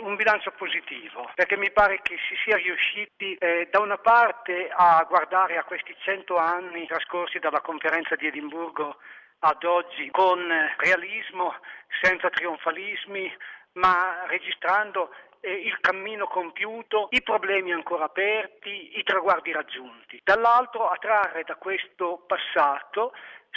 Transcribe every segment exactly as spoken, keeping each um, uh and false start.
un bilancio positivo, perché mi pare che si sia riusciti eh, da una parte a guardare a questi cento anni trascorsi dalla conferenza di Edimburgo ad oggi con realismo, senza trionfalismi, ma registrando eh, il cammino compiuto, i problemi ancora aperti, i traguardi raggiunti. Dall'altro a trarre da questo passato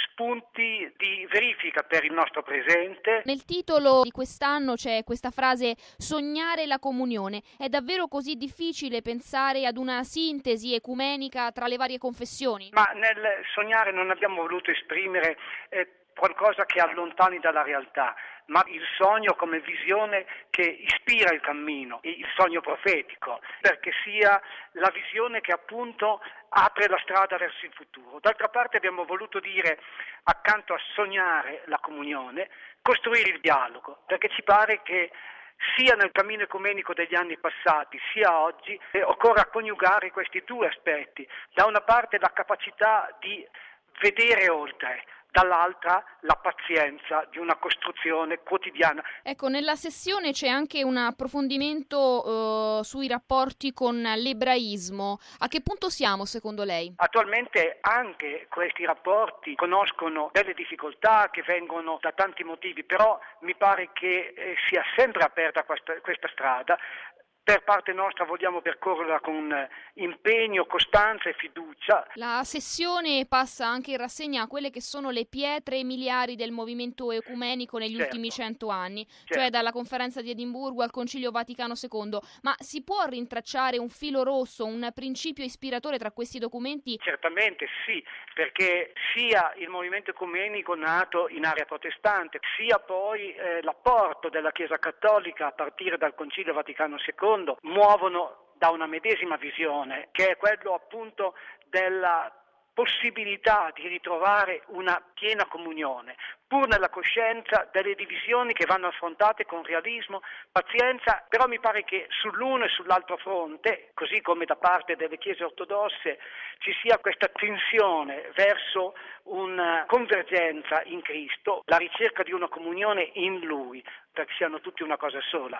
spunti di verifica per il nostro presente. Nel titolo di quest'anno c'è questa frase: sognare la comunione. È davvero così difficile pensare ad una sintesi ecumenica tra le varie confessioni? Ma nel sognare non abbiamo voluto esprimere eh, qualcosa che allontani dalla realtà, ma il sogno come visione che ispira il cammino, il sogno profetico, perché sia la visione che appunto apre la strada verso il futuro. D'altra parte abbiamo voluto dire, accanto a sognare la comunione, costruire il dialogo, perché ci pare che sia nel cammino ecumenico degli anni passati, sia oggi, eh, occorra coniugare questi due aspetti. Da una parte la capacità di vedere oltre, dall'altra la pazienza di una costruzione quotidiana. Ecco, nella sessione c'è anche un approfondimento eh, sui rapporti con l'ebraismo. A che punto siamo secondo lei? Attualmente anche questi rapporti conoscono delle difficoltà che vengono da tanti motivi, però mi pare che eh, sia sempre aperta questa, questa strada. Per parte nostra vogliamo percorrerla con impegno, costanza e fiducia. La sessione passa anche in rassegna quelle che sono le pietre miliari del movimento ecumenico negli certo. ultimi cento anni, Certo. cioè dalla conferenza di Edimburgo al Concilio Vaticano secondo. Ma si può rintracciare un filo rosso, un principio ispiratore tra questi documenti? Certamente sì, perché sia il movimento ecumenico nato in area protestante, sia poi eh, l'apporto della Chiesa Cattolica a partire dal Concilio Vaticano secondo muovono da una medesima visione, che è quello appunto della possibilità di ritrovare una piena comunione, pur nella coscienza delle divisioni che vanno affrontate con realismo, pazienza, però mi pare che sull'uno e sull'altro fronte, così come da parte delle chiese ortodosse, ci sia questa tensione verso una convergenza in Cristo, la ricerca di una comunione in Lui, perché siano tutti una cosa sola.